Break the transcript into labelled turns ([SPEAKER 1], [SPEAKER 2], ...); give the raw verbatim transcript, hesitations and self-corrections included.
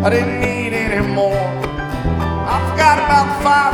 [SPEAKER 1] I didn't need any more. I forgot about the five